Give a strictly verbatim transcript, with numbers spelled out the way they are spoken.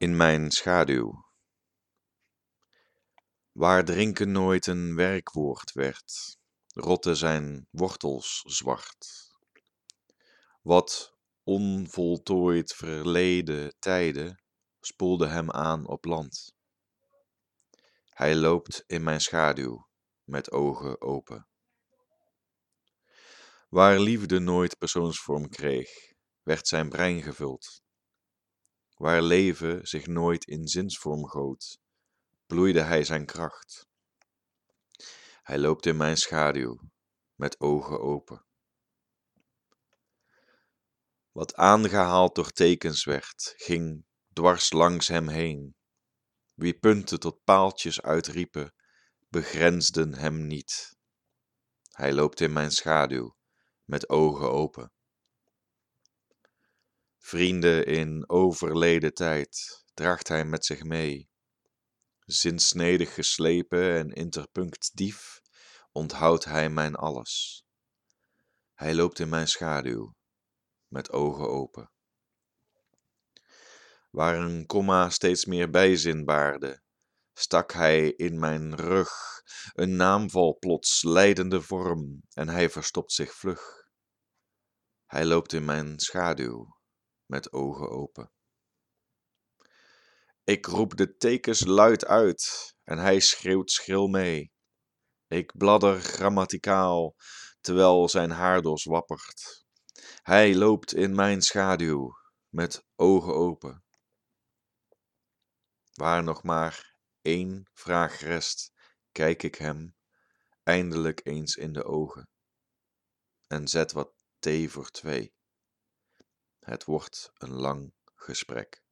In mijn schaduw, waar drinken nooit een werkwoord werd, rotten zijn wortels zwart. Wat onvoltooid verleden tijden spoelde hem aan op land. Hij loopt in mijn schaduw met ogen open. Waar liefde nooit persoonsvorm kreeg, werd zijn brein gevuld. Waar leven zich nooit in zinsvorm goot, bloeide hij zijn kracht. Hij loopt in mijn schaduw met ogen open. Wat aangehaald door tekens werd, ging dwars langs hem heen. Wie punten tot paaltjes uitriepen, begrensden hem niet. Hij loopt in mijn schaduw met ogen open. Vrienden in overleden tijd draagt hij met zich mee. Zinsnedig geslepen en interpunct dief onthoudt hij mijn alles. Hij loopt in mijn schaduw met ogen open. Waar een komma steeds meer bijzin baarde, stak hij in mijn rug een naamval plots leidende vorm en hij verstopt zich vlug. Hij loopt in mijn schaduw met ogen open. Ik roep de tekens luid uit en hij schreeuwt schril mee. Ik bladder grammaticaal terwijl zijn haardos wappert. Hij loopt in mijn schaduw met ogen open. Waar nog maar één vraag rest, kijk ik hem eindelijk eens in de ogen en zet wat thee voor twee. Het wordt een lang gesprek.